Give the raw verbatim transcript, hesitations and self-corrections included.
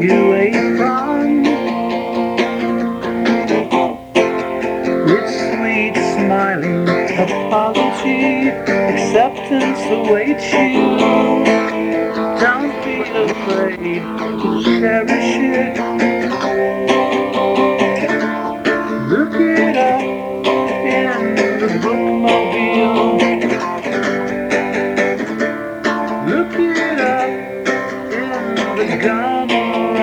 you a from its sweet smiling apology, acceptance awaits you. Don't be afraid to cherish it. Look it up in the bookmobile. Look it up in the gun.